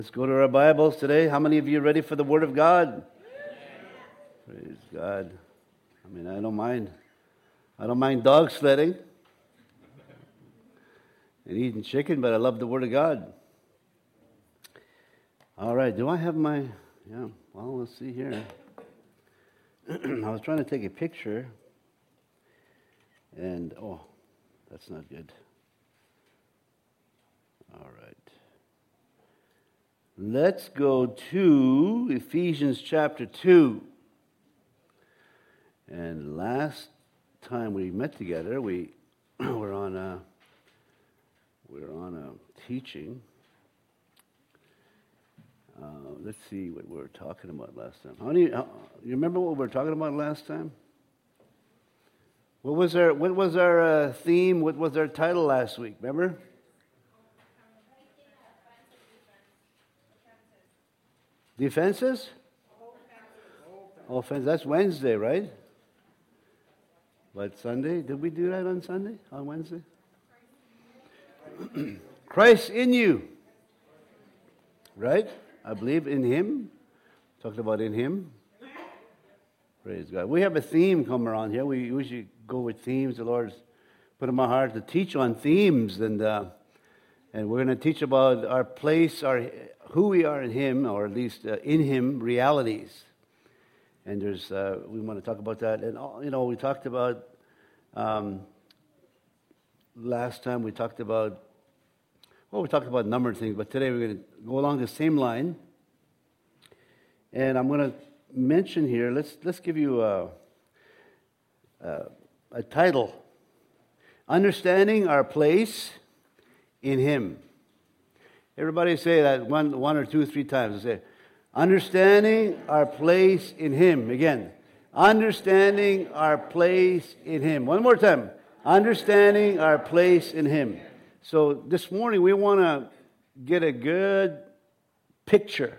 Let's go to our Bibles today. How many of you are ready for the Word of God? Praise God. I don't mind. I don't mind dog sledding and eating chicken, but I love the Word of God. All right. Do I have my... Yeah. Well, let's see here. I was trying to take a picture, and... Oh, that's not good. All right. Let's go to Ephesians chapter 2. And last time we met together, we were on a teaching. Let's see what we were talking about last time. You remember what we were talking about last time? What was our theme? What was our title last week? Remember? Defenses? Offense. That's Wednesday, right? But Sunday? Did we do that on Sunday? On Wednesday? Christ in you. Right? I believe in Him. Talked about in Him. Praise God. We have a theme come around here. We usually go with themes. The Lord's put in my heart to teach on themes, and we're going to teach about our place, who we are in Him, or at least in Him realities. And we want to talk about that. And we talked about last time. We talked about a number of things, but today we're going to go along the same line. And I'm going to mention here. Let's give you a title: Understanding Our Place in Him. Everybody say that one or two, three times. Say, understanding our place in Him. Again, understanding our place in Him. One more time. Understanding our place in Him. So this morning we want to get a good picture,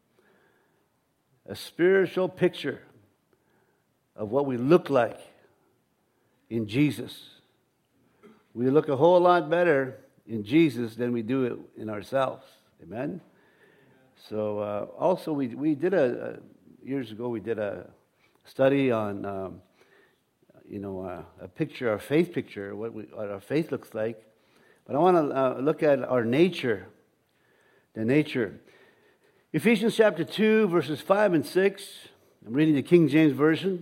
a spiritual picture of what we look like in Jesus. We look a whole lot better in Jesus than we do it in ourselves. Amen? So also we did years ago we did a study on a picture, our faith picture, what our faith looks like. But I want to look at our nature, the nature. Ephesians chapter 2, verses 5 and 6. I'm reading the King James Version.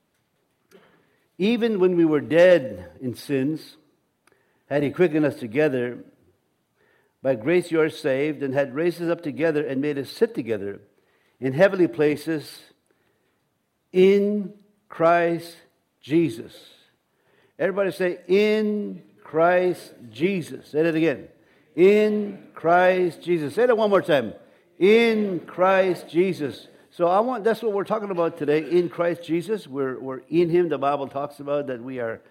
Even when we were dead in sins, had He quickened us together. By grace you are saved, and had raised us up together and made us sit together in heavenly places in Christ Jesus. Everybody say, in Christ Jesus. Say that again. In Christ Jesus. Say that one more time. In Christ Jesus. So that's what we're talking about today. In Christ Jesus. We're in Him. The Bible talks about that we are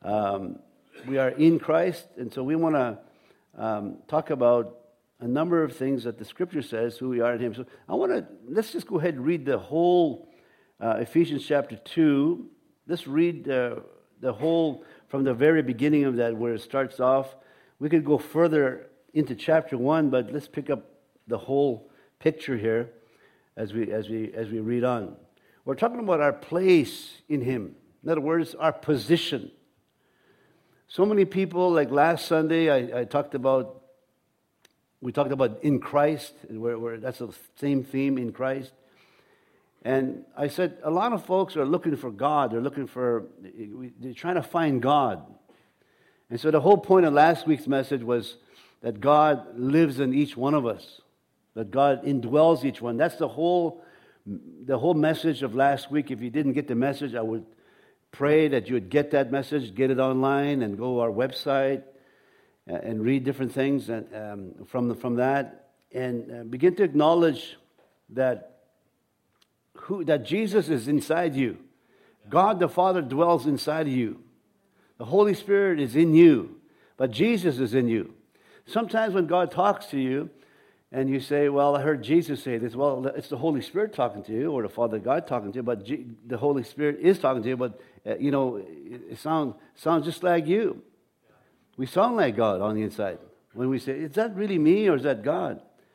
in Christ. And so we want to talk about a number of things that the Scripture says who we are in Him. So let's just go ahead and read the whole Ephesians chapter 2. Let's read the whole from the very beginning of that, where it starts off. We could go further into chapter 1, but let's pick up the whole picture here as we read on. We're talking about our place in Him. In other words, our position. So many people, like last Sunday, we talked about in Christ, where that's the same theme, in Christ. And I said, a lot of folks are looking for God. They're trying to find God. And so the whole point of last week's message was that God lives in each one of us, that God indwells each one. That's the whole message of last week. If you didn't get the message, I would pray that you would get that message, get it online, and go to our website and read different things from that, and begin to acknowledge that Jesus is inside you. God the Father dwells inside of you. The Holy Spirit is in you, but Jesus is in you. Sometimes when God talks to you, and you say, well, I heard Jesus say this. Well, it's the Holy Spirit talking to you, or the Father God talking to you, but the Holy Spirit is talking to you, but, it sounds just like you. We sound like God on the inside. When we say, is that really me or is that God?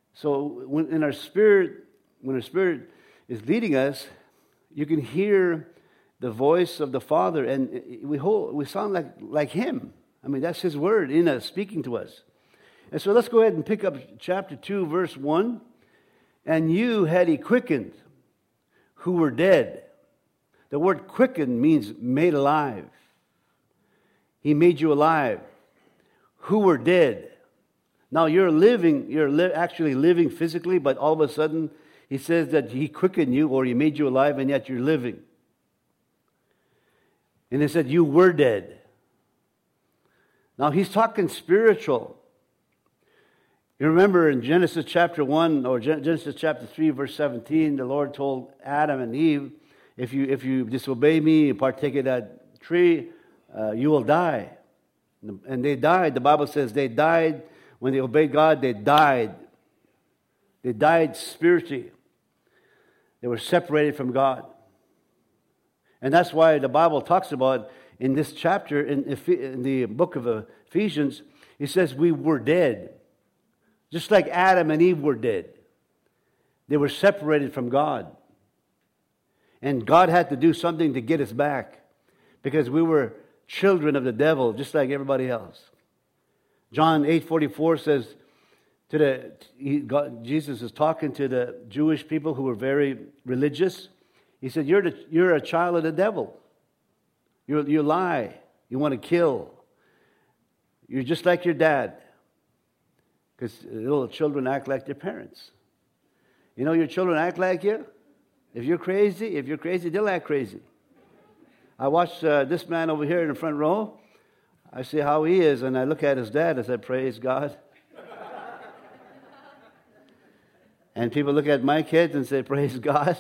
So when our spirit is leading us, you can hear the voice of the Father, and we sound like Him. I mean, that's His word in us, speaking to us. And so let's go ahead and pick up chapter 2, verse 1. And you had He quickened, who were dead. The word quickened means made alive. He made you alive. Who were dead. Now you're actually living physically, but all of a sudden He says that He quickened you, or He made you alive, and yet you're living. And He said you were dead. Now He's talking spiritual. You remember in Genesis chapter 1 or Genesis chapter 3 verse 17, the Lord told Adam and Eve, if you disobey me and partake of that tree, you will die. And they died. The Bible says they died. When they obeyed God, they died. They died spiritually. They were separated from God. And that's why the Bible talks about in this chapter, in the book of Ephesians, it says we were dead. Just like Adam and Eve were dead. They were separated from God. And God had to do something to get us back. Because we were children of the devil, just like everybody else. John 8:44 says, Jesus is talking to the Jewish people who were very religious. He said, you're a child of the devil. You lie. You want to kill. You're just like your dad. Because little children act like their parents. You know, your children act like you. If you're crazy, they'll act crazy. I watched this man over here in the front row. I see how he is, and I look at his dad. I said, praise God. And people look at my kids and say, praise God.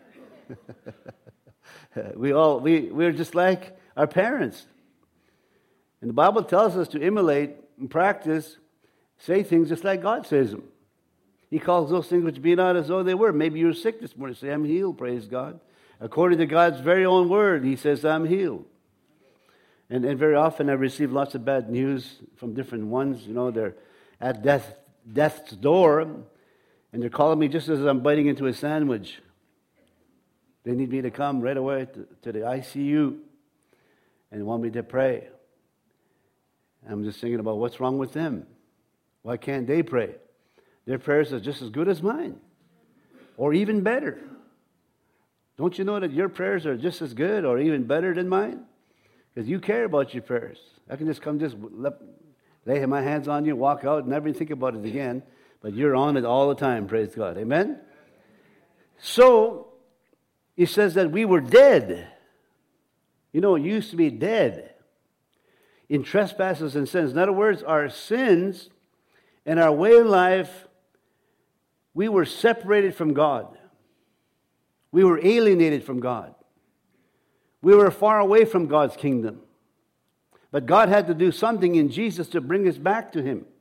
We're just like our parents. And the Bible tells us to emulate and practice, say things just like God says them. He calls those things which be not as though they were. Maybe you're sick this morning. Say, I'm healed, praise God. According to God's very own word, He says, I'm healed. And very often I receive lots of bad news from different ones. You know, they're at death's door, and they're calling me just as I'm biting into a sandwich. They need me to come right away to the ICU and want me to pray. I'm just thinking about what's wrong with them. Why can't they pray? Their prayers are just as good as mine, or even better. Don't you know that your prayers are just as good or even better than mine? Because you care about your prayers. I can just lay my hands on you, walk out, and never think about it again. But you're on it all the time, praise God. Amen? So, He says that we were dead. You know, it used to be dead in trespasses and sins. In other words, our sins and our way of life, we were separated from God. We were alienated from God. We were far away from God's kingdom. But God had to do something in Jesus to bring us back to Him.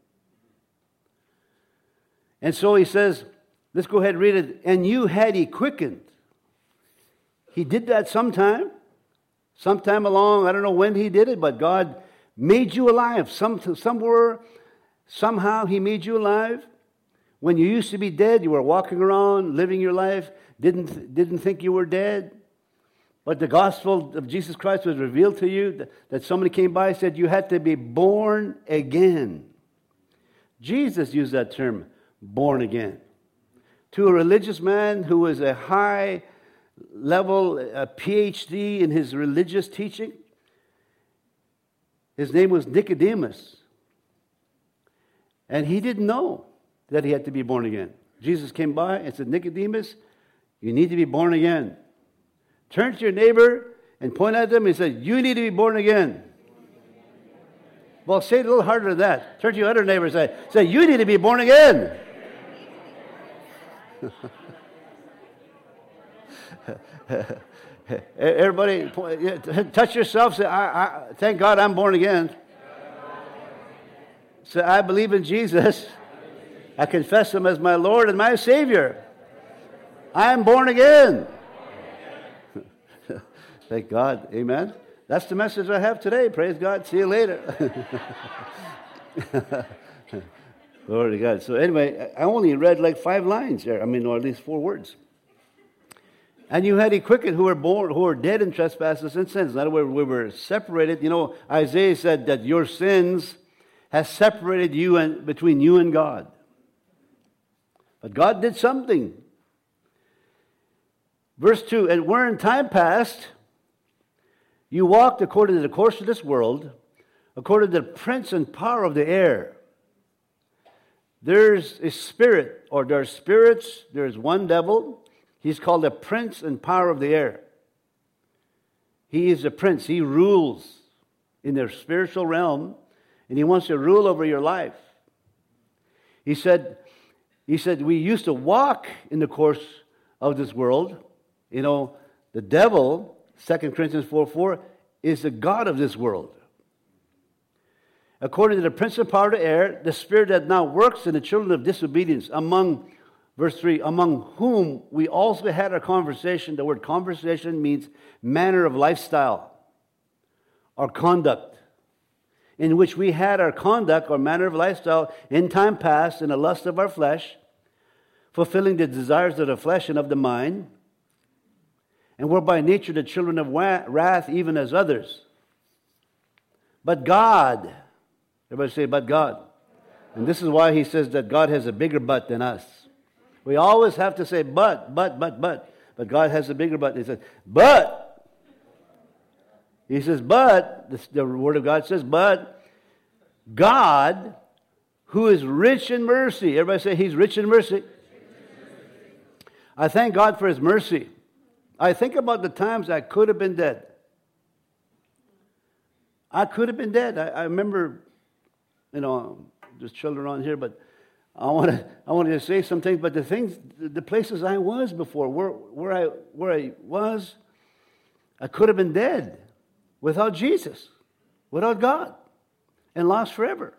And so He says, let's go ahead and read it. And you had He quickened. He did that sometime along, I don't know when He did it, but God made you alive. Somewhere, somehow He made you alive. When you used to be dead, you were walking around, living your life, didn't think you were dead. But the gospel of Jesus Christ was revealed to you, that somebody came by and said you had to be born again. Jesus used that term, born again. To a religious man who was a high level, a PhD in his religious teaching, his name was Nicodemus. And he didn't know that he had to be born again. Jesus came by and said, Nicodemus, you need to be born again. Turn to your neighbor and point at them and say, you need to be born again. Well, say it a little harder than that. Turn to your other neighbor and say, you need to be born again. Everybody, touch yourself. Say, thank God I'm born again. Say, I believe in Jesus. I confess Him as my Lord and my Savior. I am born again. Thank God. Amen. That's the message I have today. Praise God. See you later. Glory to God. So anyway, I only read like 5 lines there. Or at least 4 words. And you had he quickened who were dead in trespasses and sins. In other words, we were separated. Isaiah said that your sins has separated between you and God. But God did something. Verse 2, and where in time past you walked according to the course of this world, according to the prince and power of the air. There's a spirit, or there are spirits, there's one devil. He's called the prince and power of the air. He is a prince. He rules in the spiritual realm, and he wants to rule over your life. He said, we used to walk in the course of this world. The devil, 2 Corinthians 4:4, is the god of this world. According to the prince and power of the air, the spirit that now works in the children of disobedience, verse 3, among whom we also had our conversation. The word conversation means manner of lifestyle or conduct, in which we had our conduct or manner of lifestyle in time past in the lust of our flesh, fulfilling the desires of the flesh and of the mind, and were by nature the children of wrath, even as others. But God, everybody say, but God. And this is why he says that God has a bigger butt than us. We always have to say, but. But God has a bigger butt. He says, but. He says, but. The Word of God says, but. God, who is rich in mercy. Everybody say, he's rich in mercy. I thank God for his mercy. I think about the times I could have been dead. I could have been dead. I remember, there's children on here, but I wanted to say some things. But the places I was before, where I was, I could have been dead without Jesus, without God, and lost forever.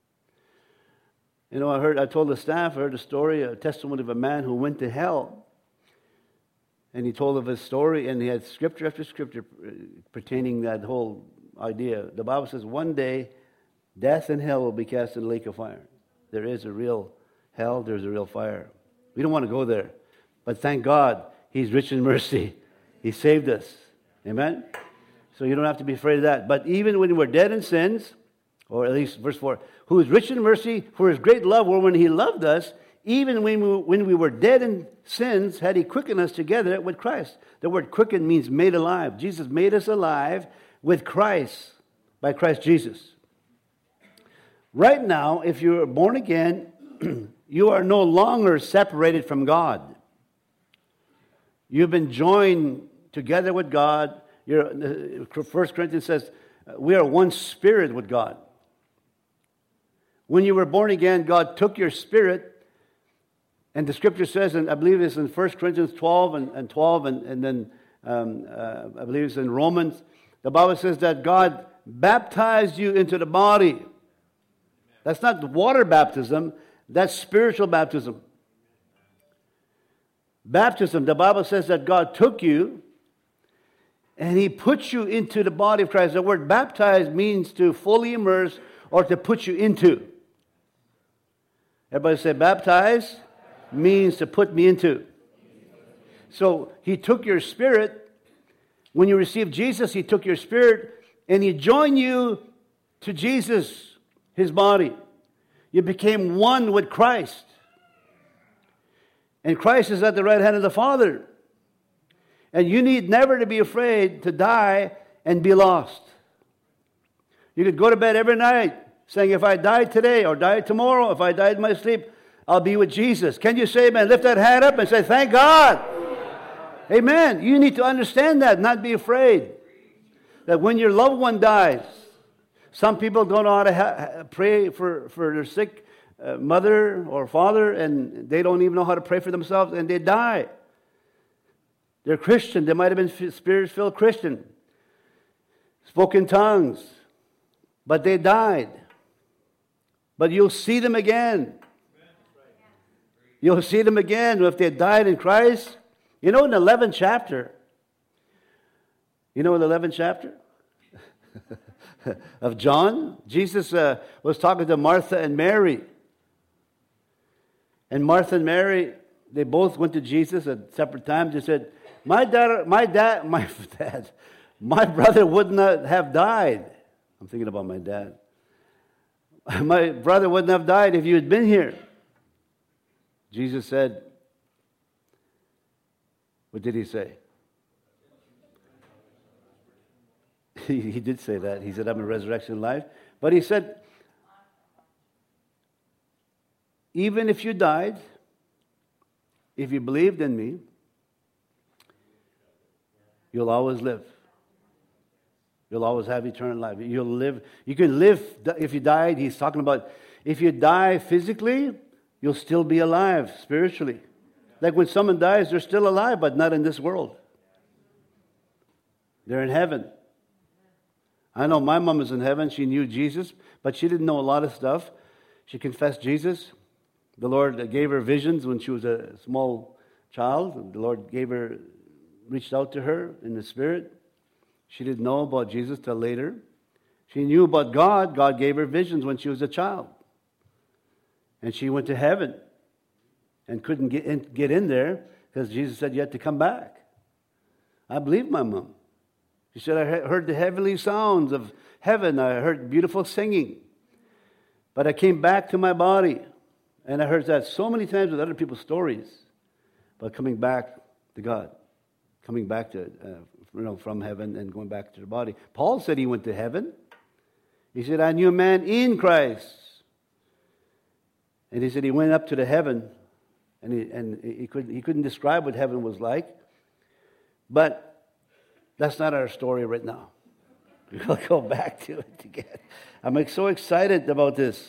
I told the staff, I heard a testimony of a man who went to hell. And he told of his story, and he had scripture after scripture pertaining that whole idea. The Bible says one day, death and hell will be cast in the lake of fire. There is a real hell, there's a real fire. We don't want to go there. But thank God, he's rich in mercy. He saved us. Amen? So you don't have to be afraid of that. But even when we're dead in sins, or at least verse 4, who is rich in mercy for his great love, or when he loved us, even when we were dead in sins, had he quickened us together with Christ. The word quicken means made alive. Jesus made us alive with Christ, by Christ Jesus. Right now, if you're born again, you are no longer separated from God. You've been joined together with God. 1 Corinthians says, we are one spirit with God. When you were born again, God took your spirit. And the scripture says, and I believe it's in 1 Corinthians 12 and 12, and then I believe it's in Romans, the Bible says that God baptized you into the body. That's not water baptism, that's spiritual baptism. Baptism, the Bible says that God took you and he put you into the body of Christ. The word baptize means to fully immerse or to put you into. Everybody say baptize means to put me into. So he took your spirit. When you received Jesus, he took your spirit and he joined you to Jesus, his body. You became one with Christ. And Christ is at the right hand of the Father. And you need never to be afraid to die and be lost. You could go to bed every night saying, if I die today or die tomorrow, if I die in my sleep, I'll be with Jesus. Can you say amen? Lift that hand up and say, thank God. Amen. You need to understand that, not be afraid. That when your loved one dies, some people don't know how to pray for their sick mother or father, and they don't even know how to pray for themselves, and they die. They're Christian. They might have been Spirit-filled Christian. Spoke in tongues. But they died. But you'll see them again. You'll see them again if they died in Christ. In the 11th chapter, of John, Jesus was talking to Martha and Mary. And Martha and Mary, they both went to Jesus at separate times. They said, my brother would not have died. I'm thinking about my dad. My brother wouldn't have died if you had been here. Jesus said, what did he say? He did say that. He said, I'm a resurrection and life. But he said, even if you died, if you believed in me, you'll always live. You'll always have eternal life. You'll live. You can live if you died. He's talking about if you die physically, you'll still be alive spiritually. Like when someone dies, they're still alive, but not in this world. They're in heaven. I know my mom is in heaven. She knew Jesus, but she didn't know a lot of stuff. She confessed Jesus. The Lord gave her visions when she was a small child. The Lord reached out to her in the Spirit. She didn't know about Jesus till later. She knew about God. God gave her visions when she was a child. And she went to heaven and couldn't get in there because Jesus said you had to come back. I believe my mom. She said, I heard the heavenly sounds of heaven. I heard beautiful singing. But I came back to my body. And I heard that so many times with other people's stories. But coming back to God. Coming back to, from heaven and going back to the body. Paul said he went to heaven. He said, I knew a man in Christ. And he said he went up to the heaven. And he couldn't describe what heaven was like. But that's not our story right now. We'll go back to it again. I'm so excited about this.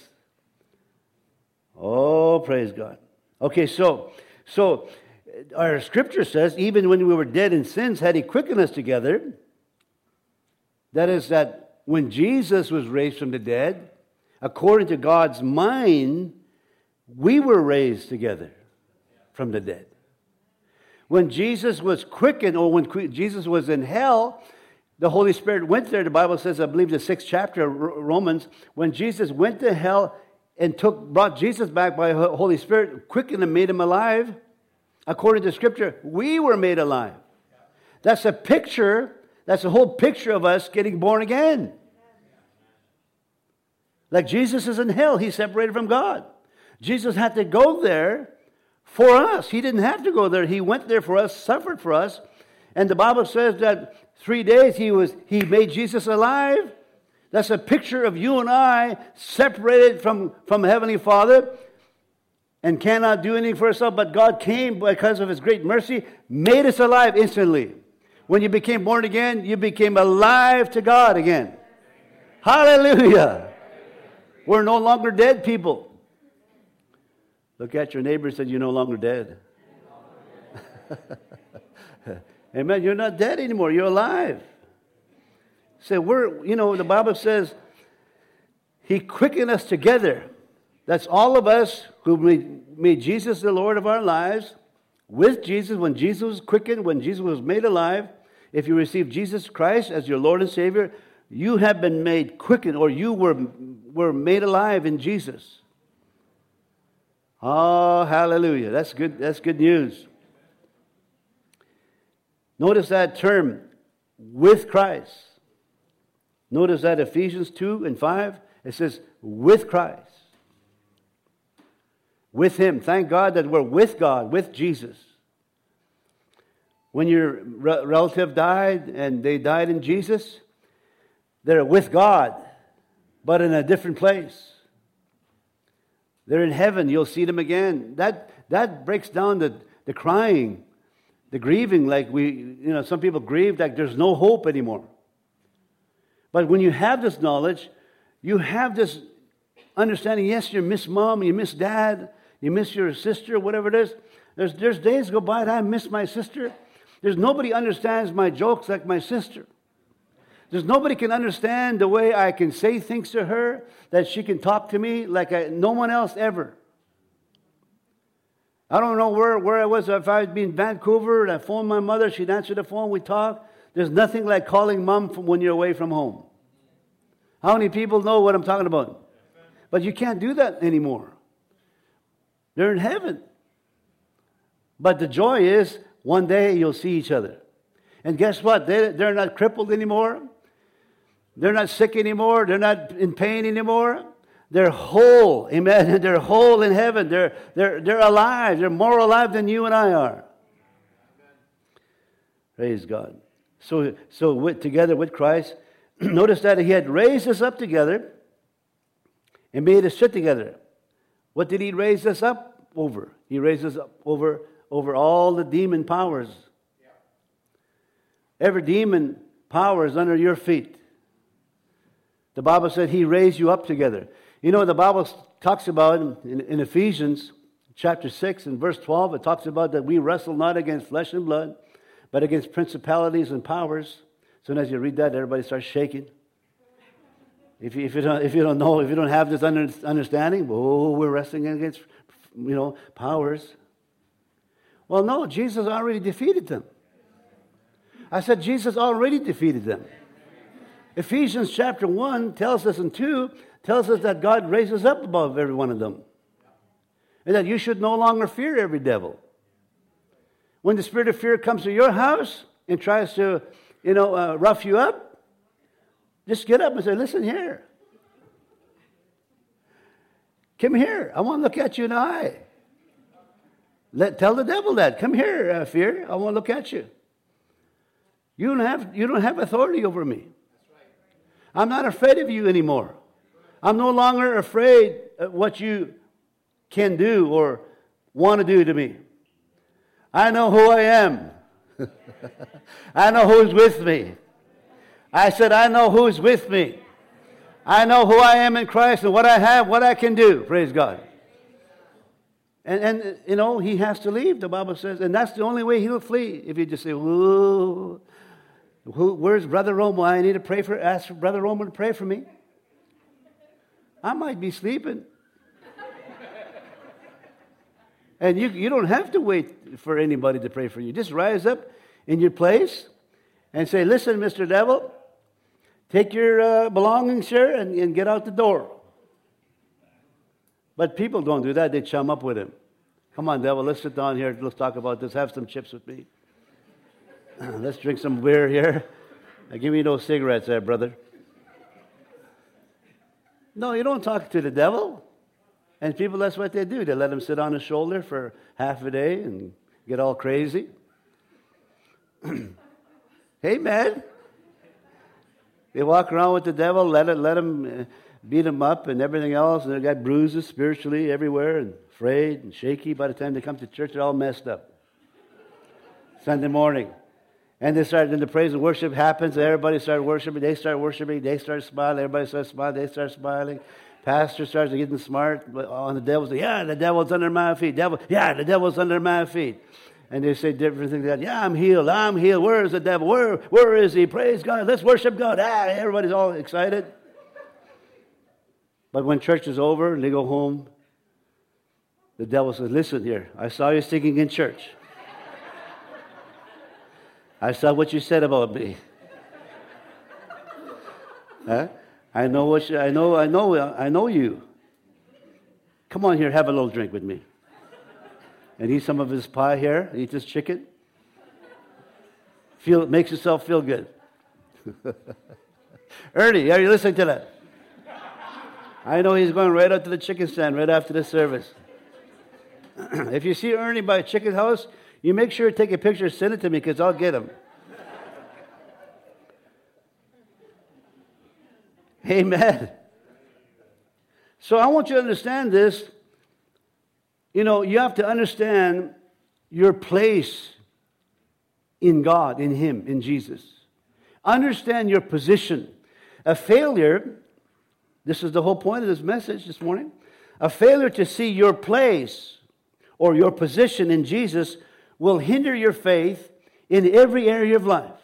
Oh, praise God. Okay, so our scripture says, even when we were dead in sins, had he quickened us together. That is that when Jesus was raised from the dead, according to God's mind, we were raised together from the dead. When Jesus was quickened, or when Jesus was in hell, the Holy Spirit went there. The Bible says, I believe the 6th chapter of Romans, when Jesus went to hell and brought Jesus back by the Holy Spirit, quickened and made him alive, according to Scripture, we were made alive. That's a picture, that's a whole picture of us getting born again. Like Jesus is in hell, he's separated from God. Jesus had to go there for us. He didn't have to go there. He went there for us, suffered for us. And the Bible says that 3 days he made Jesus alive. That's a picture of you and I separated from Heavenly Father and cannot do anything for ourselves. But God came because of his great mercy, made us alive instantly. When you became born again, you became alive to God again. Hallelujah. We're no longer dead people. Look at your neighbor and say, you're no longer dead. Amen. You're not dead anymore. You're alive. Say, the Bible says, he quickened us together. That's all of us who made Jesus the Lord of our lives. With Jesus, when Jesus was quickened, when Jesus was made alive, if you receive Jesus Christ as your Lord and Savior, you have been made quickened, or you were made alive in Jesus. Oh, hallelujah. That's good. That's good news. Notice that term, with Christ. Notice that Ephesians 2 and 5, it says, with Christ. With him. Thank God that we're with God, with Jesus. When your relative died and they died in Jesus, they're with God, but in a different place. They're in heaven. You'll see them again. That breaks down the crying, the grieving. Like some people grieve like there's no hope anymore. But when you have this knowledge, you have this understanding. Yes, you miss mom, you miss dad, you miss your sister, whatever it is. There's days go by that I miss my sister. There's nobody understands my jokes like my sister. There's nobody can understand the way I can say things to her, that she can talk to me like no one else ever. I don't know where I was. If I'd be in Vancouver and I phoned my mother, she'd answer the phone, we'd talk. There's nothing like calling mom when you're away from home. How many people know what I'm talking about? But you can't do that anymore. They're in heaven. But the joy is one day you'll see each other. And guess what? They're not crippled anymore. They're not sick anymore. They're not in pain anymore. They're whole. Amen. They're whole in heaven. They're alive. They're more alive than you and I are. Praise God. So together with Christ, notice that He had raised us up together and made us sit together. What did He raise us up over? He raised us up over all the demon powers. Every demon power is under your feet. The Bible said He raised you up together. You know, the Bible talks about in Ephesians chapter 6 and verse 12, it talks about that we wrestle not against flesh and blood, but against principalities and powers. As soon as you read that, everybody starts shaking. If you don't know, if you don't have this understanding, we're wrestling against, powers. Well, no, Jesus already defeated them. I said Jesus already defeated them. Ephesians chapter 1 tells us, and 2 tells us that God raises up above every one of them. And that you should no longer fear every devil. When the spirit of fear comes to your house and tries to, rough you up, just get up and say, listen here. Come here. I want to look at you in the eye. Tell the devil that. Come here, fear. I want to look at you. You don't have authority over me. I'm not afraid of you anymore. I'm no longer afraid of what you can do or want to do to me. I know who I am. I know who's with me. I said, I know who's with me. I know who I am in Christ and what I have, what I can do. Praise God. And he has to leave, the Bible says. And that's the only way he'll flee. If you just say, whoa, where's Brother Romo? I need to ask Brother Romo to pray for me. I might be sleeping. And you don't have to wait for anybody to pray for you. Just rise up in your place and say, listen, Mr. Devil, take your belongings here and get out the door. But people don't do that. They chum up with him. Come on, devil, let's sit down here. Let's talk about this. Have some chips with me. Let's drink some beer here. Give me those cigarettes there, brother. No, you don't talk to the devil. And people, that's what they do. They let him sit on his shoulder for half a day and get all crazy. Hey, man. They walk around with the devil, let him beat him up and everything else. And they got bruises spiritually everywhere and afraid and shaky. By the time they come to church, they're all messed up. Sunday morning. And then the praise and worship happens. Everybody starts worshiping. They start worshiping. They start smiling. Everybody starts smiling. They start smiling. Pastor starts getting smart on the devil. Say, yeah, the devil's under my feet. The devil's under my feet. And they say different things like that. Yeah, I'm healed. Where is the devil? Where is he? Praise God. Let's worship God. Everybody's all excited. But when church is over and they go home, the devil says, listen here, I saw you singing in church. I saw what you said about me. Huh? I know you. Come on here, have a little drink with me. And eat some of his pie here, eat this chicken. Makes yourself feel good. Ernie, are you listening to that? I know he's going right out to the chicken stand right after the service. If you see Ernie by a chicken house, you make sure to take a picture, send it to me, because I'll get him. Amen. So I want you to understand this. You have to understand your place in God, in Him, in Jesus. Understand your position. A failure, this is the whole point of this message this morning, a failure to see your place or your position in Jesus will hinder your faith in every area of life.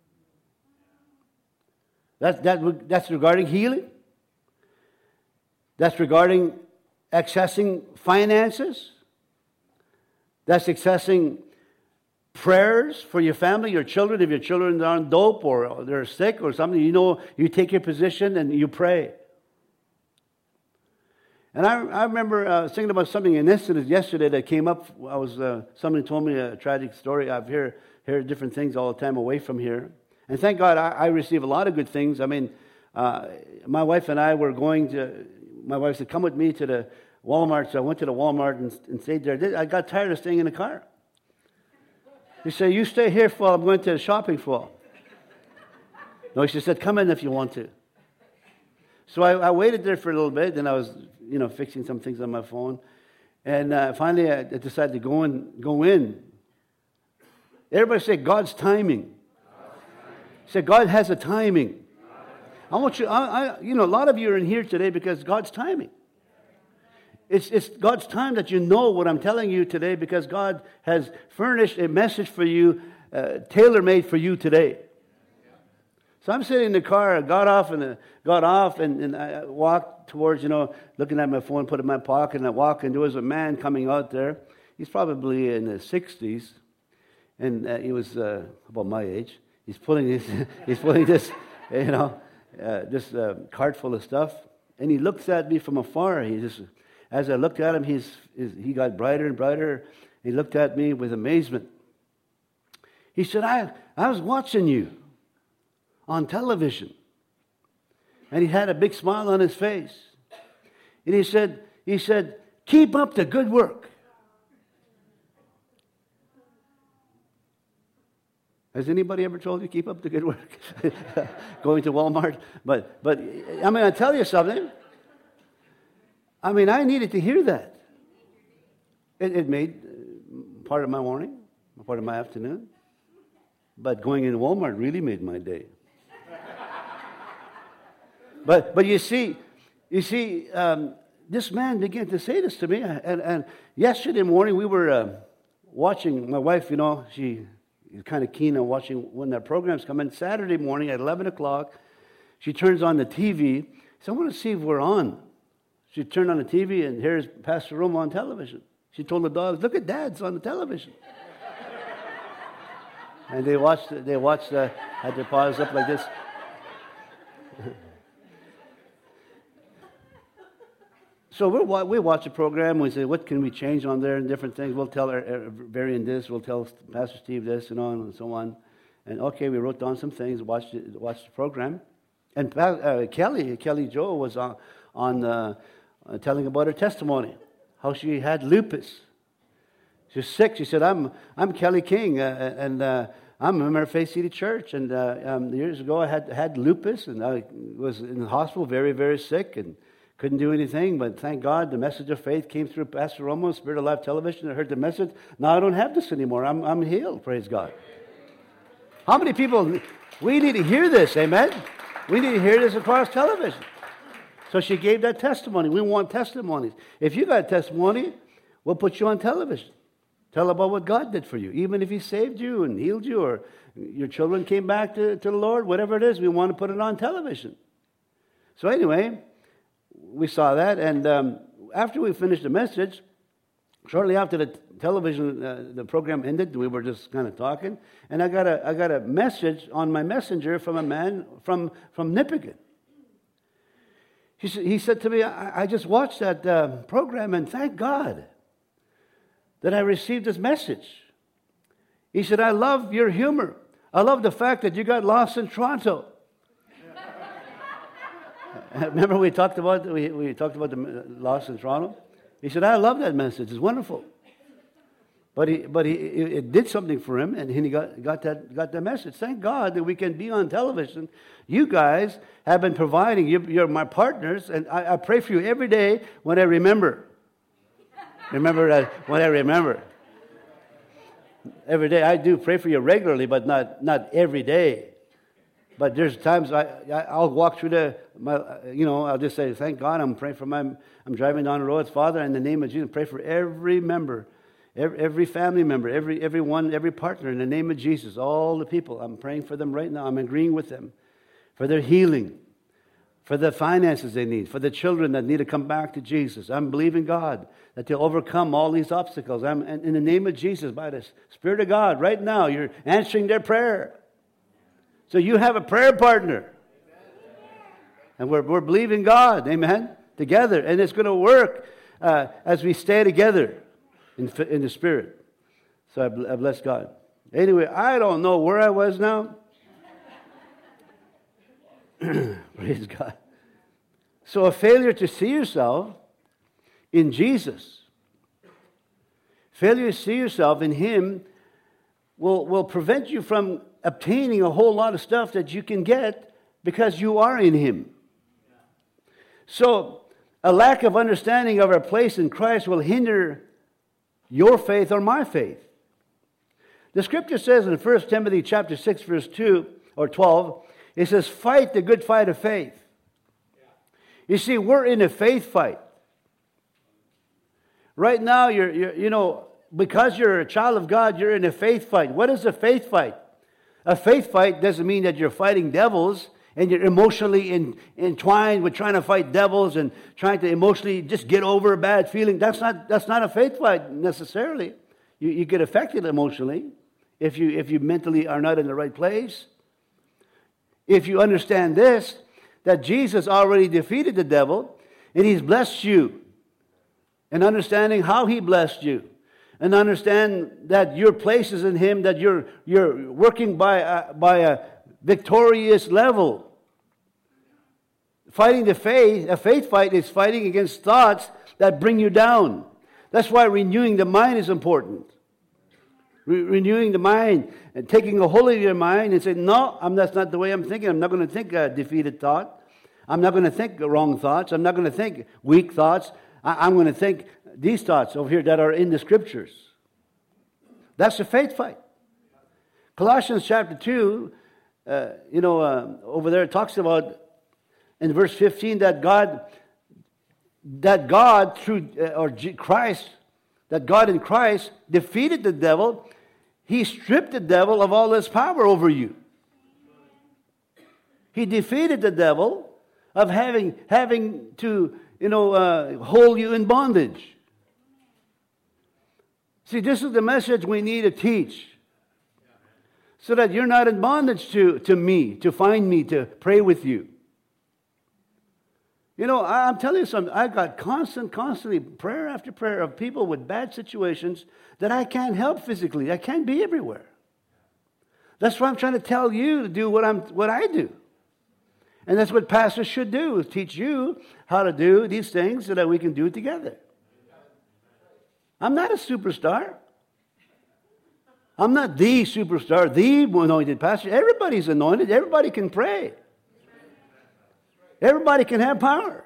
That's regarding healing. That's regarding accessing finances. That's accessing prayers for your family, your children. If your children are on dope or they're sick or something, you take your position and you pray. And I remember thinking about something, an incident yesterday that came up. Somebody told me a tragic story. I've heard different things all the time away from here. And thank God I receive a lot of good things. I mean, my wife and I were my wife said, come with me to the Walmart. So I went to the Walmart and stayed there. I got tired of staying in the car. She said, you stay here while I'm going to the shopping floor. No, she said, come in if you want to. So I waited there for a little bit, and I was, fixing some things on my phone. And finally I decided to go in. Everybody say, God's timing. Say, God has a timing. I want you, a lot of you are in here today because God's timing. It's God's time that you know what I'm telling you today because God has furnished a message for you, tailor-made for you today. So I'm sitting in the car, I got off and I walked towards, looking at my phone, put it in my pocket, and I walked, and there was a man coming out there. He's probably in his 60s, and he was about my age. He's pulling this, this cart full of stuff, and he looks at me from afar. As I looked at him, he got brighter and brighter. He looked at me with amazement. He said, I was watching you on television. And he had a big smile on his face. And he said, keep up the good work. Has anybody ever told you keep up the good work? Going to Walmart? But I'm going to tell you something. I needed to hear that. It made part of my morning, part of my afternoon. But going into Walmart really made my day. But you see, this man began to say this to me. And yesterday morning we were watching. My wife, she is kind of keen on watching when that programs come in. Saturday morning at 11 o'clock, she turns on the TV. So I want to see if we're on. She turned on the TV, and here's Pastor Romo on television. She told the dogs, look at Dad's on the television. And they watched, had their paws up like this. So we watch the program. We say, what can we change on there and different things. We'll tell Varian this. We'll tell Pastor Steve this and on and so on. And okay, we wrote down some things, watched the program. And Kelly Jo was on telling about her testimony, how she had lupus. She was sick. She said, I'm Kelly King, and I'm a member of Faith City Church. And years ago I had lupus, and I was in the hospital very, very sick and couldn't do anything. But thank God the message of faith came through Pastor Romo, Spirit of Life Television. I heard the message. Now I don't have this anymore. I'm healed, praise God. How many people, we need to hear this, amen? We need to hear this across television. So she gave that testimony. We want testimonies. If you got a testimony, we'll put you on television. Tell about what God did for you. Even if He saved you and healed you, or your children came back to the Lord, whatever it is, we want to put it on television. So anyway, we saw that, and after we finished the message, shortly after the television, the program ended, we were just kind of talking, and I got a message on my messenger from a man from Nipigon. He said to me, I just watched that program, and thank God that I received this message. He said, I love your humor. I love the fact that you got lost in Toronto. Remember we talked about the lost in Toronto? He said, I love that message. It's wonderful. But it did something for him, and he got that message. Thank God that we can be on television. You guys have been providing. You're my partners, and I pray for you every day when I remember. Remember that when I remember. Every day I do pray for you regularly, but not every day. But there's times I'll walk through I'll just say, thank God, I'm praying for I'm driving down the road, Father, in the name of Jesus, pray for every member, every family member, everyone, every partner, in the name of Jesus, all the people. I'm praying for them right now. I'm agreeing with them for their healing, for the finances they need, for the children that need to come back to Jesus. I'm believing God that they'll overcome all these obstacles. And in the name of Jesus, by the Spirit of God, right now, you're answering their prayer. So you have a prayer partner. And we're believing God, amen, together. And it's going to work as we stay together in the Spirit. So I bless God. Anyway, I don't know where I was now. Praise God. So a failure to see yourself in Jesus, failure to see yourself in Him will prevent you from obtaining a whole lot of stuff that you can get because you are in Him. So a lack of understanding of our place in Christ will hinder your faith or my faith. The Scripture says in 1 Timothy chapter 6, verse 2 or 12, it says, fight the good fight of faith. You see, we're in a faith fight. Right now, because you're a child of God, you're in a faith fight. What is a faith fight? A faith fight doesn't mean that you're fighting devils and you're emotionally entwined with trying to fight devils and trying to emotionally just get over a bad feeling. That's not a faith fight necessarily. You get affected emotionally if you mentally are not in the right place. If you understand this, that Jesus already defeated the devil and He's blessed you, and understanding how He blessed you, and understand that your place is in Him, that you're working by a victorious level. Fighting a faith fight is fighting against thoughts that bring you down. That's why renewing the mind is important. Renewing the mind and taking a hold of your mind and saying, no, that's not the way I'm thinking. I'm not going to think a defeated thought. I'm not going to think wrong thoughts. I'm not going to think weak thoughts. I'm going to think these thoughts over here that are in the Scriptures. That's a faith fight. Colossians chapter 2, over there it talks about in verse 15 that God in Christ defeated the devil. He stripped the devil of all his power over you. He defeated the devil of having to hold you in bondage. See, this is the message we need to teach, so that you're not in bondage to me, to find me, to pray with you. I'm telling you something. I got constantly prayer after prayer of people with bad situations that I can't help physically. I can't be everywhere. That's why I'm trying to tell you to do what I do. And that's what pastors should do, is teach you how to do these things so that we can do it together. I'm not a superstar. I'm not the superstar, the anointed pastor. Everybody's anointed. Everybody can pray. Everybody can have power.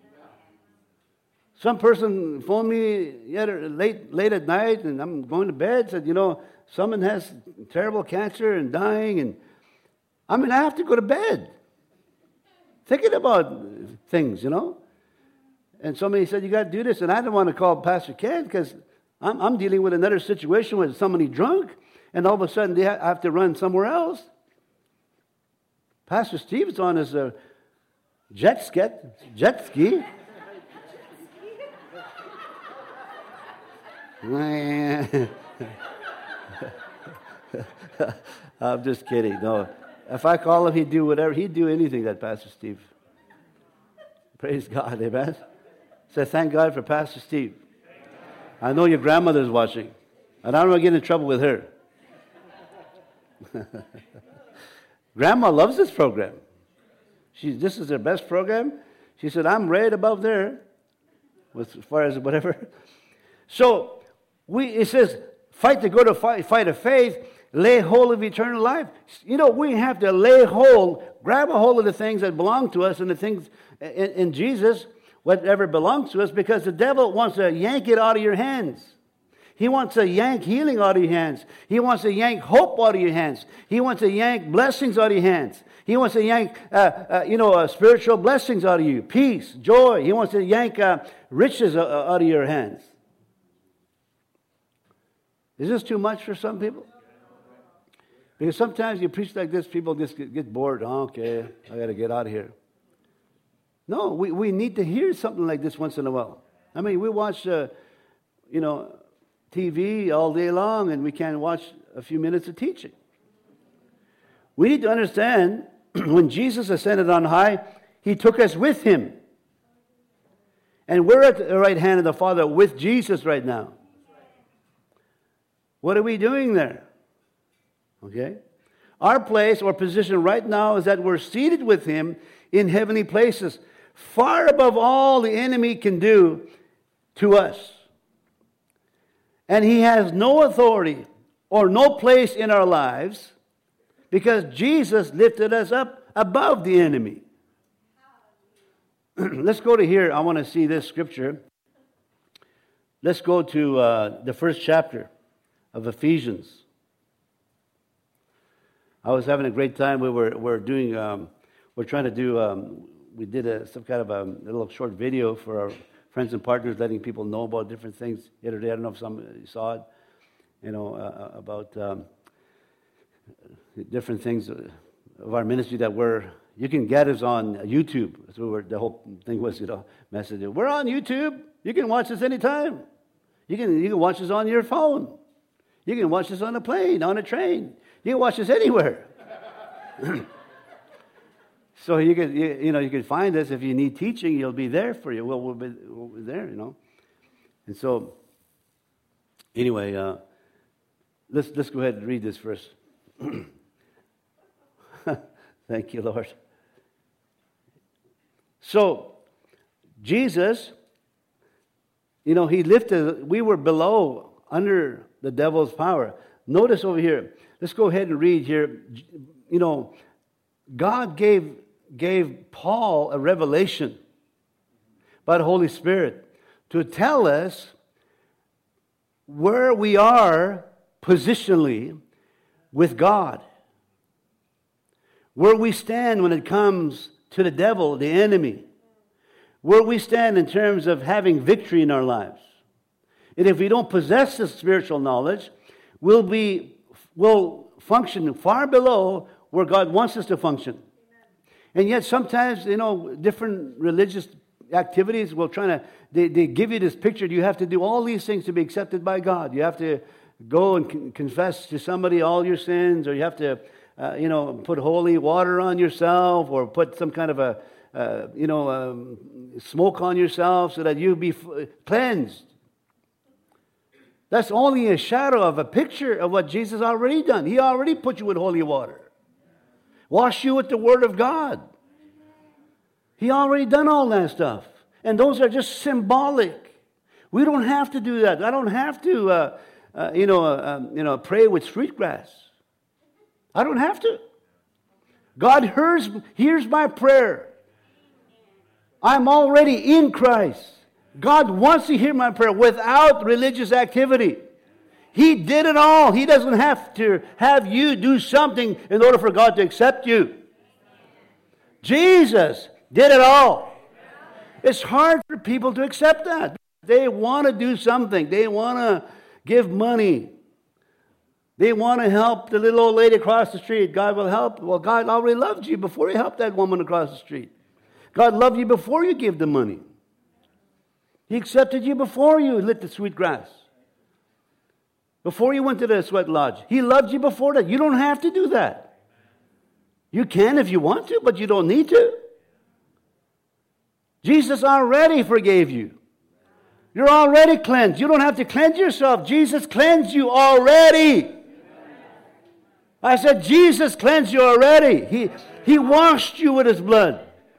Some person phoned me late at night, and I'm going to bed, said, someone has terrible cancer and dying, and I have to go to bed. Thinking about things, And somebody said, you got to do this. And I didn't want to call Pastor Ken because I'm dealing with another situation with somebody drunk, and all of a sudden they have to run somewhere else. Pastor Steve's on his jet ski. I'm just kidding. No. If I call him, he'd do whatever. He'd do anything, that Pastor Steve. Praise God, amen. So thank God for Pastor Steve. I know your grandmother's watching, and I don't want to get in trouble with her. Grandma loves this program. This is their best program. She said, I'm right above there, as far as whatever. So, it says, fight the good fight of faith, lay hold of eternal life. We have to grab a hold of the things that belong to us and the things in Jesus, whatever belongs to us, because the devil wants to yank it out of your hands. He wants to yank healing out of your hands. He wants to yank hope out of your hands. He wants to yank blessings out of your hands. He wants to yank, spiritual blessings out of you. Peace, joy. He wants to yank riches out of your hands. Is this too much for some people? Because sometimes you preach like this, people just get bored. Oh, okay, I got to get out of here. No, we need to hear something like this once in a while. We watch, TV all day long, and we can't watch a few minutes of teaching. We need to understand, when Jesus ascended on high, He took us with Him. And we're at the right hand of the Father with Jesus right now. What are we doing there? Okay? Our place or position right now is that we're seated with Him in heavenly places, far above all the enemy can do to us. And He has no authority or no place in our lives because Jesus lifted us up above the enemy. Let's go to here. I want to see this scripture. Let's go to the first chapter of Ephesians. I was having a great time. We're trying to do. We did some kind of a little short video for our friends and partners, letting people know about different things. The other day, I don't know if some you saw it. About different things of our ministry that you can get us on YouTube. That's what the whole thing was, message. We're on YouTube. You can watch us anytime. You can watch us on your phone. You can watch us on a plane, on a train. You can watch us anywhere. So you can find us if you need teaching. You'll be there for you. We'll be there, And so, anyway, let's go ahead and read this verse. Thank you, Lord. So, Jesus, He lifted. We were below, under the devil's power. Notice over here. Let's go ahead and read here. God gave Paul a revelation by the Holy Spirit to tell us where we are positionally with God, where we stand when it comes to the devil, the enemy, where we stand in terms of having victory in our lives. And if we don't possess this spiritual knowledge, we'll function far below where God wants us to function. And yet sometimes, different religious activities will they give you this picture. You have to do all these things to be accepted by God. You have to go and confess to somebody all your sins, or you have to, put holy water on yourself, or put some kind of smoke on yourself so that you be cleansed. That's only a shadow of a picture of what Jesus already done. He already put you in holy water. Wash you with the Word of God. He already done all that stuff. And those are just symbolic. We don't have to do that. I don't have to, pray with street grass. I don't have to. God hears my prayer. I'm already in Christ. God wants to hear my prayer without religious activity. He did it all. He doesn't have to have you do something in order for God to accept you. Jesus did it all. It's hard for people to accept that. They want to do something. They want to give money. They want to help the little old lady across the street. God will help. Well, God already loved you before He helped that woman across the street. God loved you before you gave the money. He accepted you before you lit the sweet grass. Before you went to the sweat lodge. He loved you before that. You don't have to do that. You can if you want to, but you don't need to. Jesus already forgave you. You're already cleansed. You don't have to cleanse yourself. Jesus cleansed you already. I said, Jesus cleansed you already. He washed you with His blood.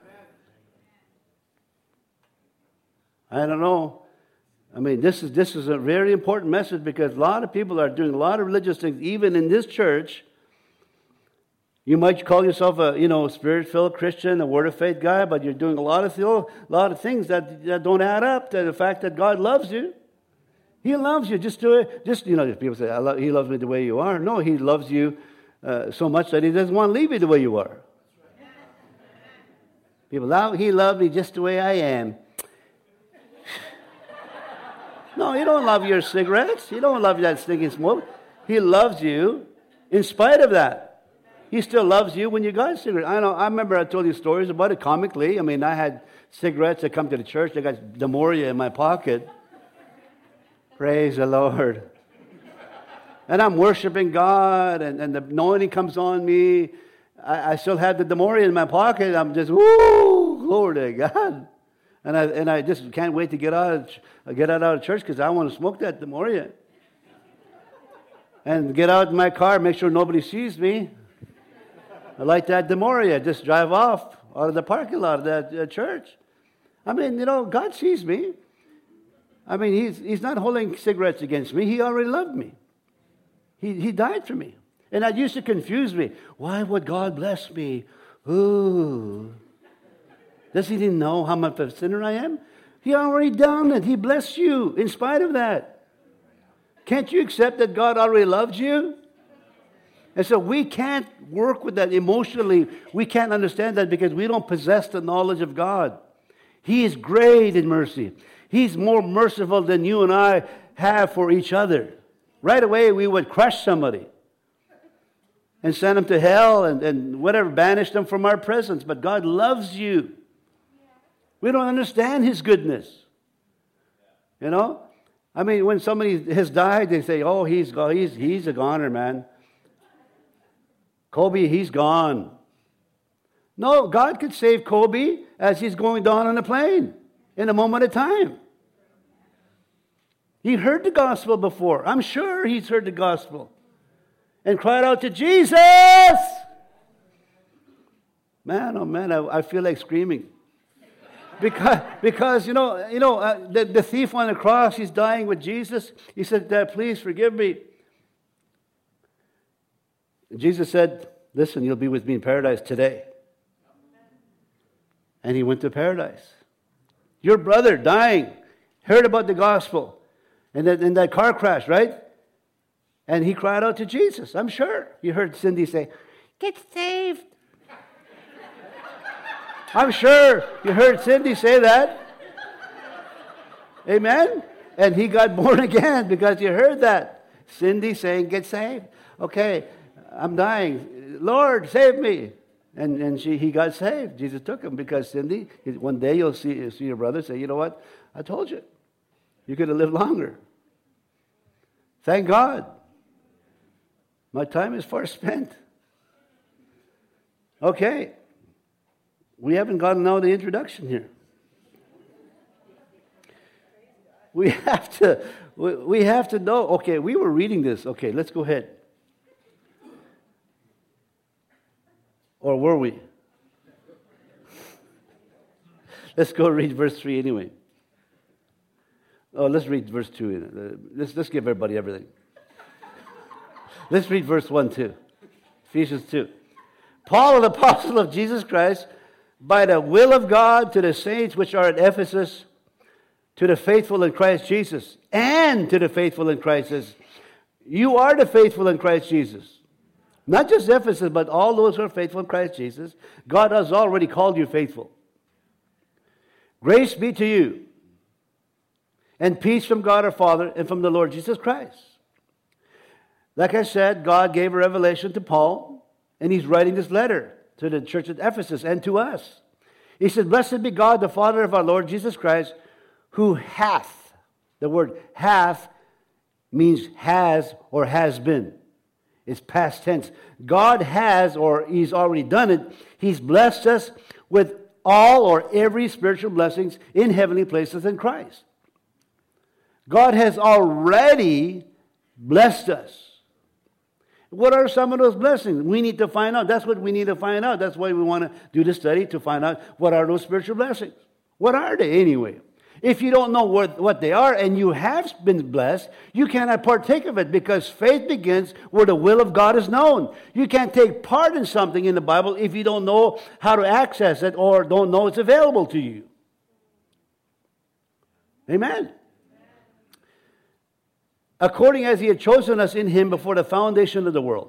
I don't know. I mean, this is a very important message because a lot of people are doing a lot of religious things, even in this church. You might call yourself a spirit-filled Christian, a word of faith guy, but you're doing a lot of things that don't add up to the fact that God loves you. He loves you. People say, He loves me the way you are. No, He loves you so much that He doesn't want to leave you the way you are. People, He loved me just the way I am. No, He don't love your cigarettes. He don't love that stinking smoke. He loves you in spite of that. He still loves you when you got cigarettes. I remember I told you stories about it comically. I mean, I had cigarettes that come to the church. I got Demoria in my pocket. Praise the Lord. And I'm worshiping God, and the anointing comes on me. I still have the Demoria in my pocket. I'm just, woo, glory to God. And I just can't wait to get out of church because I want to smoke that Demoria. And get out in my car, make sure nobody sees me. I like that Demoria. Just drive off out of the parking lot of that church. I mean, God sees me. I mean, he's not holding cigarettes against me. He already loved me. He died for me. And that used to confuse me. Why would God bless me? Ooh. Does he didn't know how much of a sinner I am? He already done it. He blessed you in spite of that. Can't you accept that God already loved you? And so we can't work with that emotionally. We can't understand that because we don't possess the knowledge of God. He is great in mercy. He's more merciful than you and I have for each other. Right away, we would crush somebody and send them to hell and whatever, banish them from our presence. But God loves you. We don't understand His goodness. I mean, when somebody has died, they say, oh, he's a goner, man. Kobe, he's gone. No, God could save Kobe as he's going down on a plane in a moment of time. He heard the gospel before. I'm sure he's heard the gospel. And cried out to Jesus! Man, oh man, I feel like screaming. Because the thief on the cross, he's dying with Jesus. He said, please forgive me. And Jesus said, listen, you'll be with me in paradise today. And he went to paradise. Your brother dying, heard about the gospel in that car crash, right? And he cried out to Jesus. I'm sure you heard Cindy say, get saved. I'm sure you heard Cindy say that. Amen? And he got born again because you heard that. Cindy saying, get saved. Okay, I'm dying. Lord, save me. And he got saved. Jesus took him because Cindy, one day you'll see your brother say, you know what? I told you. You could have lived longer. Thank God. My time is far spent. Okay. We haven't gotten out the introduction here. We have to know. Okay, we were reading this. Okay, let's go ahead. Or were we? Let's go read verse 3 anyway. Oh, let's read verse 2. Let's give everybody everything. Let's read verse 1 too. Ephesians 2. Paul, an apostle of Jesus Christ, by the will of God, to the saints which are at Ephesus, to the faithful in Christ Jesus, and to the faithful in Christ Jesus. You are the faithful in Christ Jesus. Not just Ephesus, but all those who are faithful in Christ Jesus. God has already called you faithful. Grace be to you, and peace from God our Father and from the Lord Jesus Christ. Like I said, God gave a revelation to Paul, and he's writing this letter to the church at Ephesus and to us. He said, blessed be God, the Father of our Lord Jesus Christ, who hath. The word hath means has or has been. It's past tense. God has, or He's already done it. He's blessed us with all or every spiritual blessings in heavenly places in Christ. God has already blessed us. What are some of those blessings? We need to find out. That's what we need to find out. That's why we want to do the study, to find out what are those spiritual blessings. What are they anyway? If you don't know what they are and you have been blessed, you cannot partake of it because faith begins where the will of God is known. You can't take part in something in the Bible if you don't know how to access it or don't know it's available to you. Amen. According as He had chosen us in Him before the foundation of the world.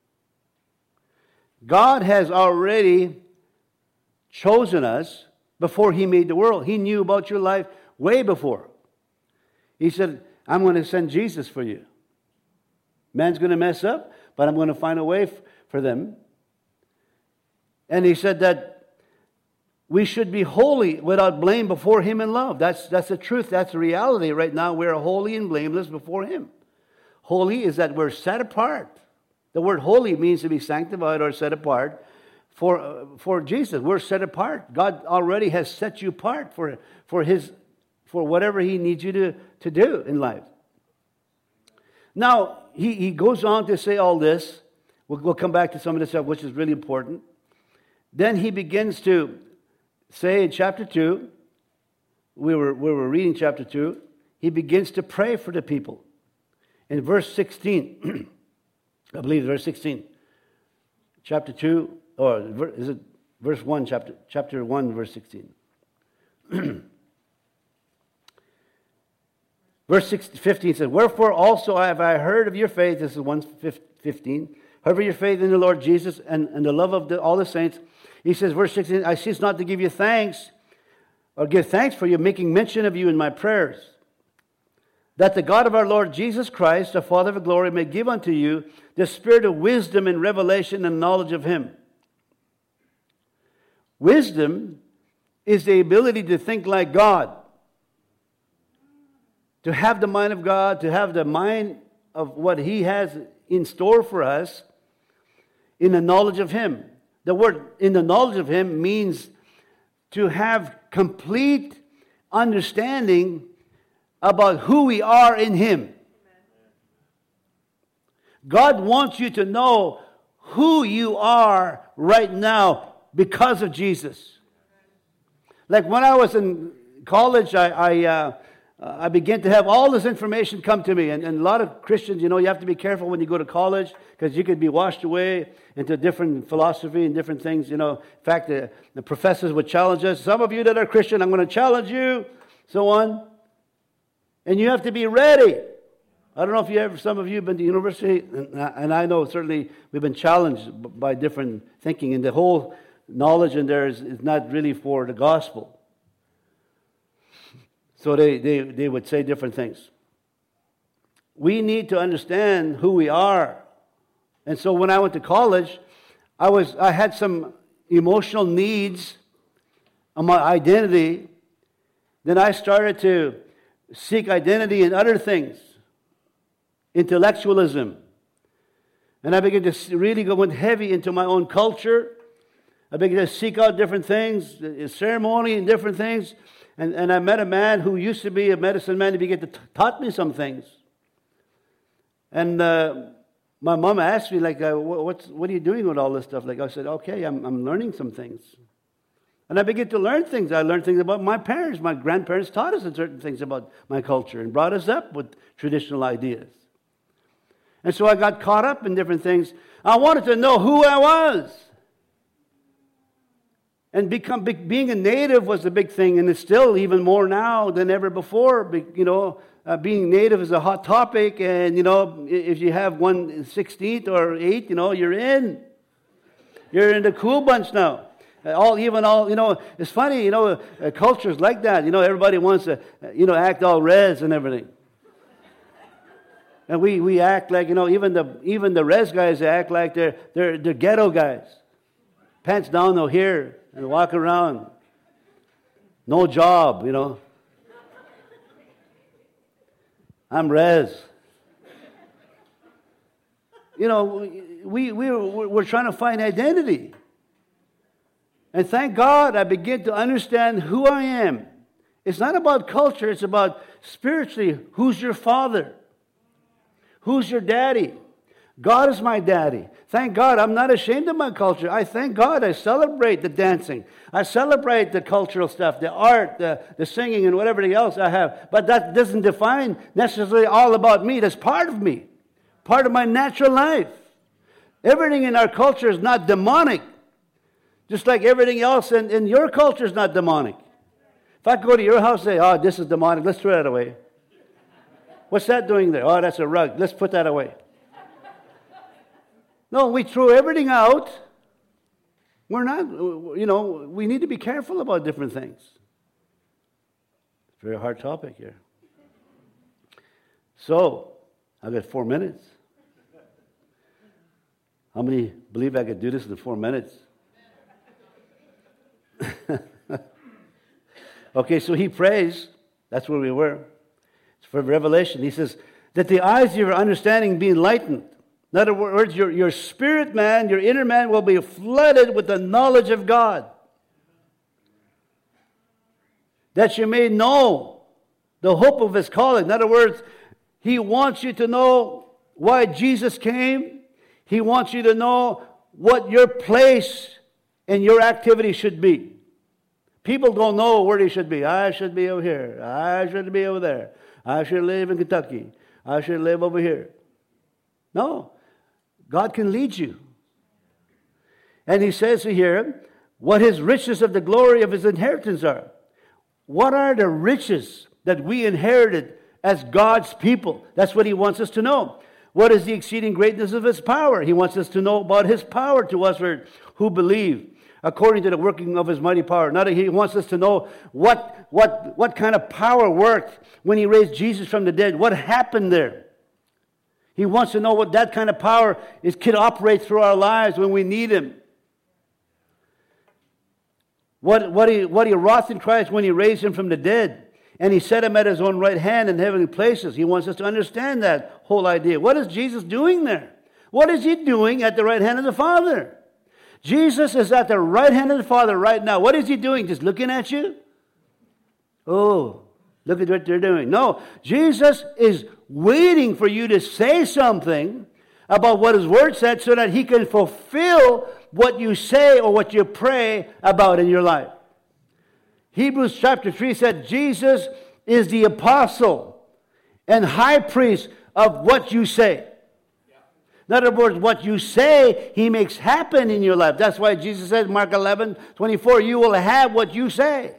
God has already chosen us before He made the world. He knew about your life way before. He said, I'm going to send Jesus for you. Man's going to mess up, but I'm going to find a way for them. And He said that we should be holy without blame before Him in love. That's the truth. That's the reality. Right now, we're holy and blameless before Him. Holy is that we're set apart. The word holy means to be sanctified or set apart for Jesus. We're set apart. God already has set you apart for whatever He needs you to do in life. Now, he goes on to say all this. We'll come back to some of this stuff, which is really important. Then he begins to say in chapter 2, we were reading chapter 2, he begins to pray for the people. In verse 16, I believe verse 16, chapter 2, or is it verse 1, chapter 1, verse 16. Verse 15 says, "Wherefore also have I heard of your faith," this is 1:15, "heard of your faith in the Lord Jesus and the love of all the saints." He says, verse 16, "I cease not to give you thanks, or give thanks for you, making mention of you in my prayers, that the God of our Lord Jesus Christ, the Father of glory, may give unto you the spirit of wisdom and revelation and knowledge of Him." Wisdom is the ability to think like God, to have the mind of God, to have the mind of what He has in store for us in the knowledge of Him. The word "in the knowledge of Him" means to have complete understanding about who we are in Him. God wants you to know who you are right now because of Jesus. Like when I was in college, I began to have all this information come to me. And a lot of Christians, you have to be careful when you go to college because you could be washed away into different philosophy and different things. In fact, the professors would challenge us. Some of you that are Christian, I'm going to challenge you, so on. And you have to be ready. I don't know if some of you have been to university, and I know certainly we've been challenged by different thinking. And the whole knowledge in there is not really for the gospel. So they would say different things. We need to understand who we are. And so when I went to college, I had some emotional needs on my identity. Then I started to seek identity in other things. Intellectualism. And I began to really go heavy into my own culture. I began to seek out different things, ceremony and different things. And I met a man who used to be a medicine man. He began to taught me some things. And my mom asked me, what are you doing with all this stuff? I said, okay, I'm learning some things. And I began to learn things. I learned things about my parents. My grandparents taught us certain things about my culture and brought us up with traditional ideas. And so I got caught up in different things. I wanted to know who I was. And being a native was a big thing, and it's still even more now than ever before. Being native is a hot topic, and if you have 1/16 or 8, you're in. You're in the cool bunch now. It's funny, cultures like that. Everybody wants to, act all res and everything. And we act like, even the res guys act like they're ghetto guys, pants down no here. And walk around. No job, I'm res. We're trying to find identity. And thank God I begin to understand who I am. It's not about culture. It's about spiritually, who's your father? Who's your daddy? God is my daddy. Thank God I'm not ashamed of my culture. I thank God I celebrate the dancing. I celebrate the cultural stuff, the art, the singing, and whatever else I have. But that doesn't define necessarily all about me. That's part of me, part of my natural life. Everything in our culture is not demonic, just like everything else in your culture is not demonic. If I go to your house and say, oh, this is demonic, let's throw that away. What's that doing there? Oh, that's a rug. Let's put that away. No, we throw everything out. We're not, we need to be careful about different things. It's a very hard topic here. So, I've got 4 minutes. How many believe I could do this in 4 minutes? Okay, so he prays. That's where we were. It's for Revelation. He says, that the eyes of your understanding be enlightened. In other words, your spirit man, your inner man will be flooded with the knowledge of God. That you may know the hope of His calling. In other words, He wants you to know why Jesus came. He wants you to know what your place and your activity should be. People don't know where they should be. I should be over here. I should be over there. I should live in Kentucky. I should live over here. No. God can lead you. And He says here, what His riches of the glory of His inheritance are. What are the riches that we inherited as God's people? That's what He wants us to know. What is the exceeding greatness of His power? He wants us to know about His power to us who believe, according to the working of His mighty power. Not that He wants us to know what kind of power worked when He raised Jesus from the dead. What happened there? He wants to know what that kind of power can operate through our lives when we need Him. What he wrought in Christ when He raised Him from the dead. And He set Him at His own right hand in heavenly places. He wants us to understand that whole idea. What is Jesus doing there? What is He doing at the right hand of the Father? Jesus is at the right hand of the Father right now. What is He doing? Just looking at you? Oh, look at what they're doing. No, Jesus is waiting for you to say something about what His Word said so that He can fulfill what you say or what you pray about in your life. Hebrews chapter 3 said Jesus is the apostle and high priest of what you say. In other words, what you say, He makes happen in your life. That's why Jesus said, Mark 11:24, you will have what you say.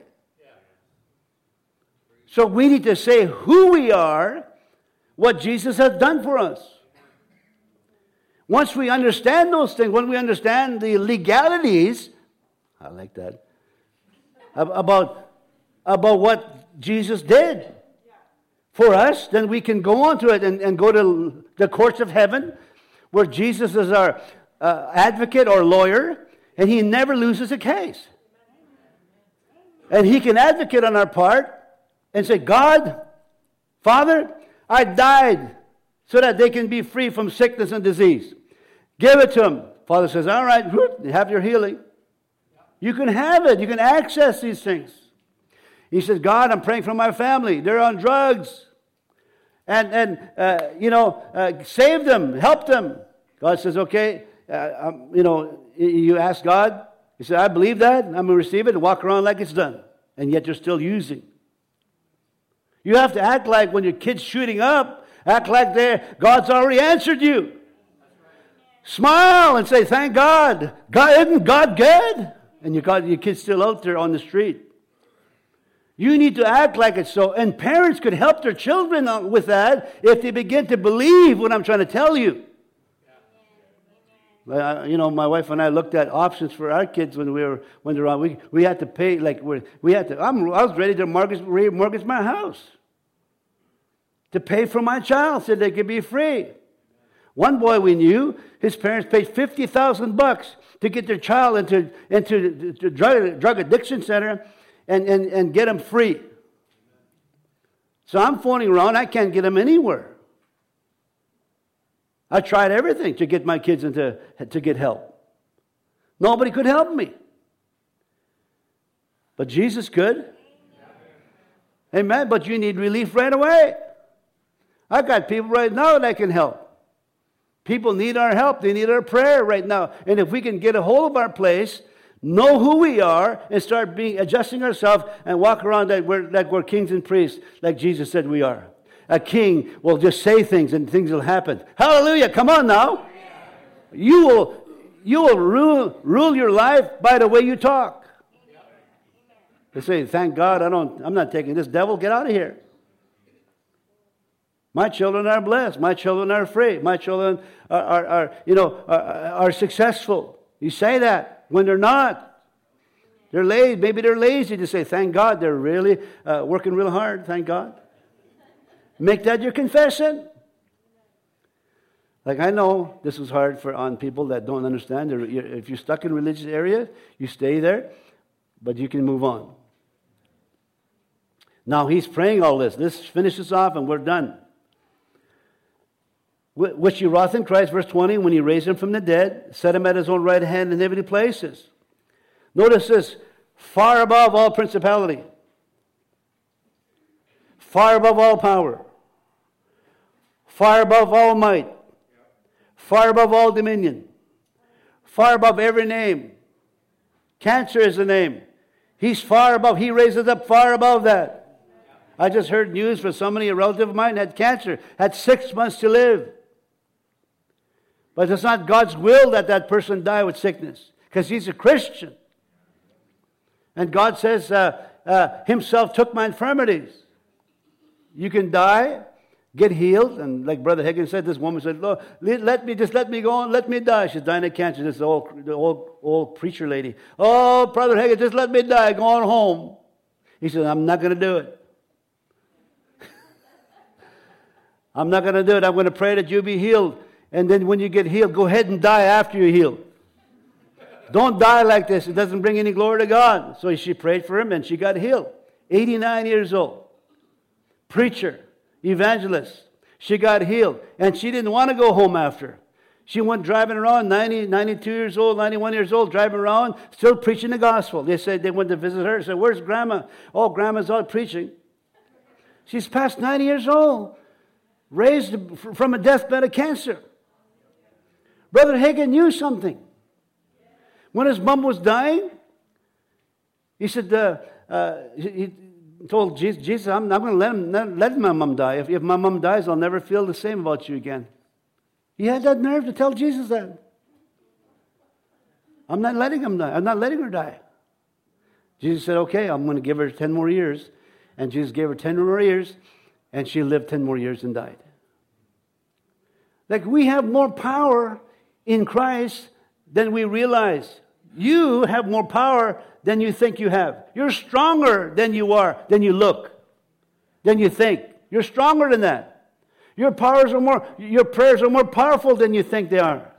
So we need to say who we are, what Jesus has done for us. Once we understand those things, when we understand the legalities, I like that, about what Jesus did for us, then we can go on to it and go to the courts of heaven, where Jesus is our advocate or lawyer, and He never loses a case. And He can advocate on our part and say, God, Father, I died so that they can be free from sickness and disease. Give it to them. Father says, all right, have your healing. You can have it. You can access these things. He says, God, I'm praying for my family. They're on drugs. And save them. Help them. God says, okay, you ask God. He said, I believe that. I'm going to receive it and walk around like it's done. And yet you're still using. You have to act like when your kid's shooting up, act like God's already answered you. Smile and say, thank God. Isn't God good? And your kid's still out there on the street. You need to act like it's so. And parents could help their children with that if they begin to believe what I'm trying to tell you. My wife and I looked at options for our kids when they were on. We had to pay, I was ready to mortgage my house to pay for my child so they could be free. One boy we knew, his parents paid $50,000 to get their child into the drug addiction center and get him free. So I'm phoning around. I can't get him anywhere. I tried everything to get my kids to get help. Nobody could help me. But Jesus could. Amen. But you need relief right away. I've got people right now that can help. People need our help. They need our prayer right now. And if we can get a hold of our place, know who we are, and start adjusting ourselves and walk around like we're kings and priests, like Jesus said we are. A king will just say things and things will happen. Hallelujah. Come on now. You will rule your life by the way you talk. They say, thank God I'm not taking this devil. Get out of here. My children are blessed. My children are free. My children are successful. You say that when they're not. They're lazy. Maybe they're lazy to say, thank God they're really working real hard. Thank God. Make that your confession. Like, I know this is hard on people that don't understand. If you're stuck in a religious area, you stay there, but you can move on. Now he's praying all this. This finishes off and we're done. which he wrought in Christ, verse 20, when he raised him from the dead, set him at his own right hand in heavenly places. Notice this, far above all principality, far above all power, far above all might, far above all dominion, far above every name. Cancer is the name. He's far above. He raises up far above that. I just heard news for somebody, a relative of mine, had cancer, had 6 months to live. But it's not God's will that that person die with sickness, because he's a Christian. And God says, himself took my infirmities. You can die, get healed. And like Brother Hagin said, this woman said, Lord, let me go on, let me die. She's dying of cancer. This old preacher lady. Oh, Brother Hagin, just let me die, go on home. He said, I'm not going to do it. I'm not going to do it. I'm going to pray that you be healed. And then when you get healed, go ahead and die after you're healed. Don't die like this. It doesn't bring any glory to God. So she prayed for him and she got healed. 89 years old. Preacher. Evangelist. She got healed. And she didn't want to go home after. She went driving around, 90, 92 years old, 91 years old, driving around, still preaching the gospel. They said they went to visit her. Said, where's Grandma? Oh, Grandma's out preaching. She's past 90 years old. Raised from a deathbed of cancer. Brother Hagin knew something. When his mom was dying, he said, he told Jesus, I'm not going to let my mom die. If my mom dies, I'll never feel the same about you again. He had that nerve to tell Jesus that. I'm not letting him die. I'm not letting her die. Jesus said, okay, I'm going to give her 10 more years. And Jesus gave her 10 more years, and she lived 10 more years and died. Like, we have more power in Christ than we realize. You have more power than you think you have. You're stronger than you are, than you look, than you think. You're stronger than that. Your prayers are more powerful than you think they are.